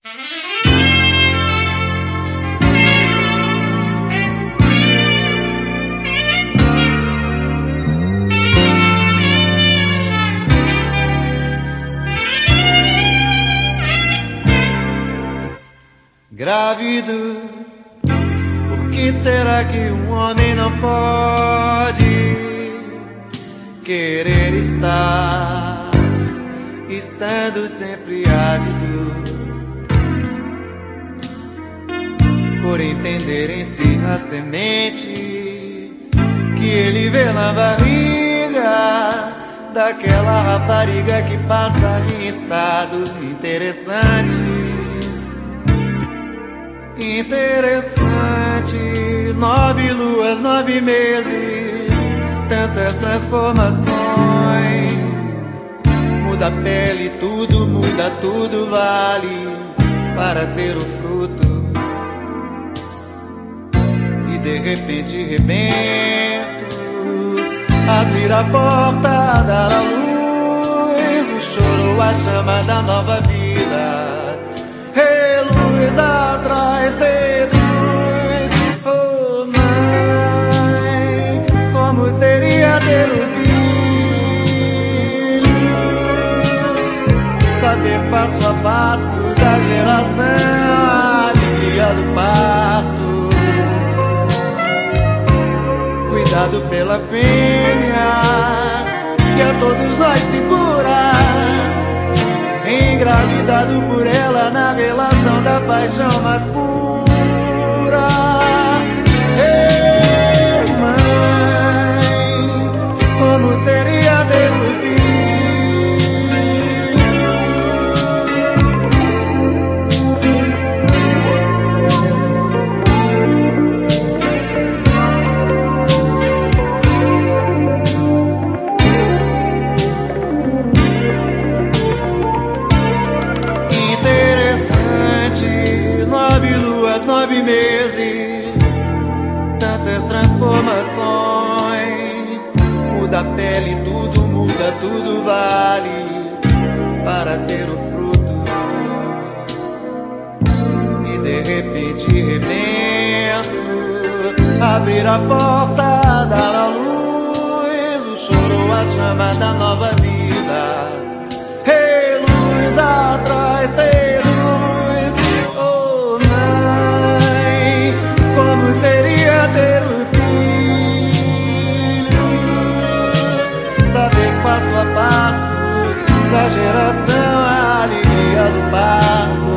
Grávido, por que será que um homem não pode querer estar, estando sempre ávido por entender em si a semente que ele vê na barriga daquela rapariga que passa em estado interessante. Interessante, 9 luas, 9 meses, tantas transformações. Muda a pele, tudo muda, tudo vale para ter o fruto. E de repente rebento, abrir a porta, dar a luz, o choro, a chama da nova vida. Reluz atrás, seduz. Oh mãe, como seria ter um filho, saber passo a passo da geração, a alegria do parto, cuidado pela fêmea que a todos nós segura, engravidado por ela na relação da paixão mais pura. Ei, mãe, como seria ter um luas, 9 meses, tantas transformações. Muda a pele, tudo muda, tudo vale para ter o fruto. E de repente rebento, abrir a porta, dar a luz, o choro, a chama da nova vida. Reluz atrás, seduz. Como seria ter um filho, saber passo a passo da geração, a alegria do parto,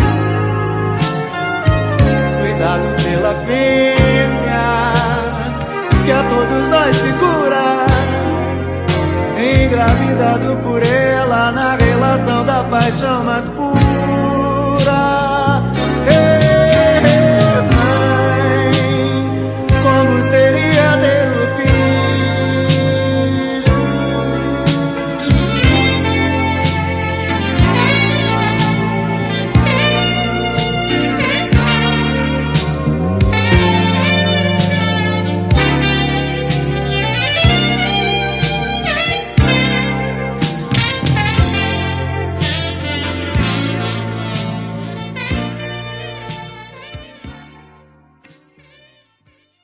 cuidado pela fêmea que a todos nós segura, engravidado por ela na relação da paixão mais pura.